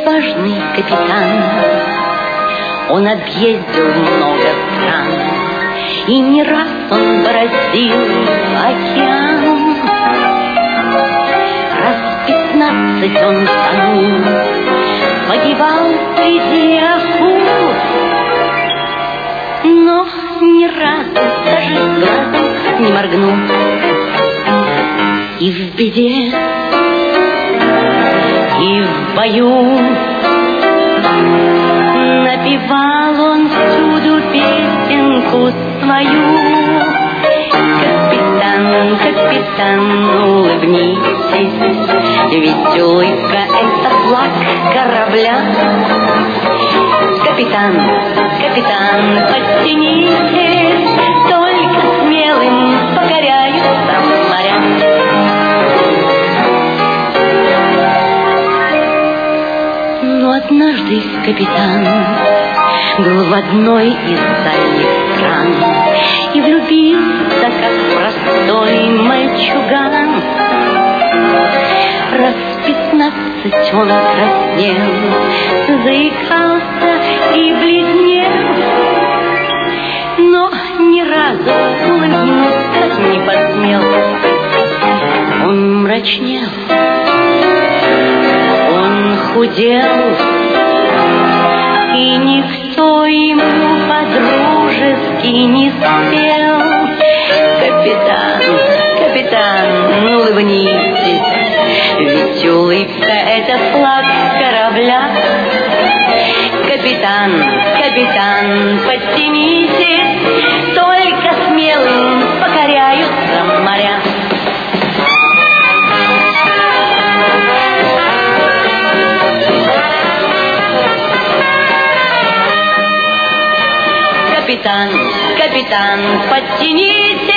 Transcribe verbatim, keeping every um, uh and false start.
отважный капитан. Он объездил много стран, и не раз он бороздил океан. Раз пятнадцать он тонул, погибал среди акул, но ни разу даже глазом не моргнул. И в беде, и в бою напевал он всюду песенку свою. Капитан, капитан, улыбнитесь, ведь улыбка — это флаг корабля. Капитан, капитан, подтянитесь, только смелым покоряются моря. Но однажды капитан был в одной из дальних стран и влюбился, как простой мальчуган. Раз пятнадцать он краснел, заикался и бледнел, но ни разу улыбнуться не посмел. Он мрачнел, он худел, и никто ему по-дружески не спел. Капитан, капитан, улыбнитесь, ведь улыбка — это флаг корабля. Капитан, капитан, подтянитесь, только смелым покоряются моря. Капитан, капитан, подтянитесь,